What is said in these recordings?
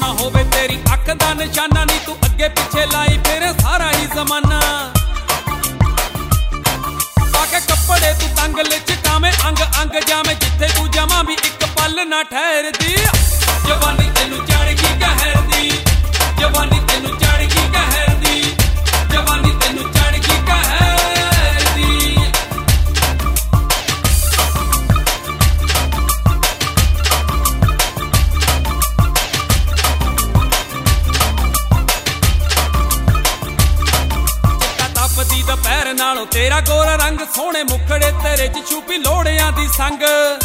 ਨਾ ਹੋਵੇ ਤੇਰੀ ਅੱਖ ਦਾ ਨਿਸ਼ਾਨਾ ਨੀ ਤੂੰ ਅੱਗੇ ਪਿੱਛੇ ਲਾਈ ਫਿਰ ਸਾਰਾ ਹੀ ਜ਼ਮਾਨਾ ਪਾ ਕੇ ਕੱਪੜੇ ਤੂੰ ਤੰਗ ਲਿਚਕਾਵੇਂ ਅੰਗ ਅੰਗ ਜਾਵੇਂ ਜਿੱਥੇ ਤੂੰ ਜਮਾਂ ਵੀ ਇੱਕ ਪਲ ਨਾ ਠਹਿਰਦੀ ਜਵਾਨੀ ਤੈਨੂੰ ਚੜ ਗਈ ਕਹਿਰ ਦੀ ਜਵਾਨੀ ਤੈਨੂੰ ਚੜ ਗਈ ਕਹਿਰ ਦੀ ਜਵਾਨੀ ਤੈਨੂੰ ਚੜ ਗਈ ਕਹਿਰ ਦੀ ਤਪਦੀ ਦੁਪਹਿਰ ਨਾਲੋਂ ਤੇਰਾ ਗੋਰਾ ਰੰਗ ਸੋਹਣੇ ਮੁਖੜੇ ਤੇਰੇ ਚ ਛੁਪੀ ਲੋੜਿਆਂ ਦੀ ਸੰਗ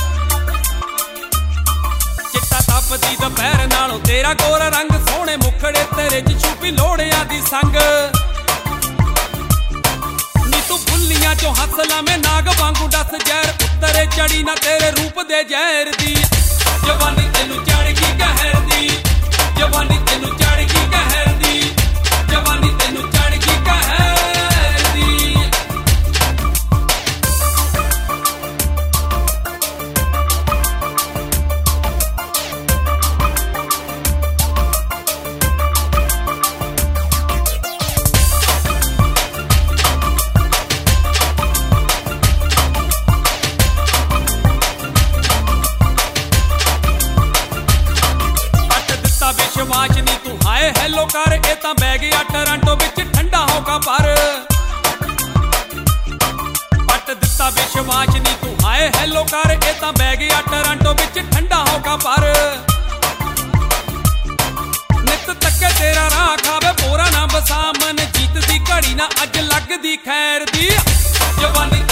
ਚਿੱਟਾ ਤਪਦੀ ਦੁਪਹਿਰ ਨਾਲੋਂ ਤੇਰਾ ਗੋਰਾ ਰੰਗ ਸੋਹਣੇ ਮੁਖੜੇ ਤੇਰੇ ਚ ਛੁਪੀ ਲੋੜਿਆਂ ਦੀ ਸੰਗ ਨੀ ਤੂੰ ਬੁੱਲੀਆਂ ਚੋਂ ਹੱਸ ਲਾਵੇਂ ਨਾਗ ਵਾਂਗੂ ਡਸ ਜ਼ਹਿਰ ਉੱਤਰੇ ਚੜੀ ਨਾ ਤੇਰੇ ਰੂਪ ਦੇ ਜ਼ਹਿਰ ਦੀ ਜਵਾਨੀ ਤੈਨੂੰ ਚੜ ਗਈ ਕਹਿਰ ਦੀ ਜਵਾਨੀ ਤੈਨੂੰ ਚੜ ਗਈ ਕਹਿਰ ਦੀ ਜਵਾਨੀ ਤੈਨੂੰ ਚੜ ਗਈ ਕਹਿਰ ਦੀ ਵਿਸ਼ਵਾਸ ਨੀ ਤੂੰ ਹਾਏ ਹੈਲੋ ਕਰ ਇਹ ਤਾਂ ਬਹਿ ਗਿਆ ਟੋਰਾਂਟੋ ਵਿੱਚ ਠੰਡਾ ਹੋਗਾ ਪਰ ਪੱਟ ਦਿੱਤਾ ਵਿਸ਼ਵਾਸ ਨੀ ਤੂੰ ਹਾਏ ਹੈਲੋ ਕਰ ਇਹ ਤਾਂ ਬਹਿ ਗਿਆ ਟੋਰਾਂਟੋ ਵਿੱਚ ਠੰਡਾ ਹੋਗਾ ਪਰ ਨਿੱਤ ਤੱਕੇ ਤੇਰਾ ਰਾਹ ਖਾਵੇ ਪੂਰਾ ਨਾ ਬਸਾਮਨ ਜੀਤ ਦੀ ਘੜੀ ਨਾ ਅੱਜ ਲੱਗਦੀ ਖੈਰ ਦੀ ਜਵਾਨੀ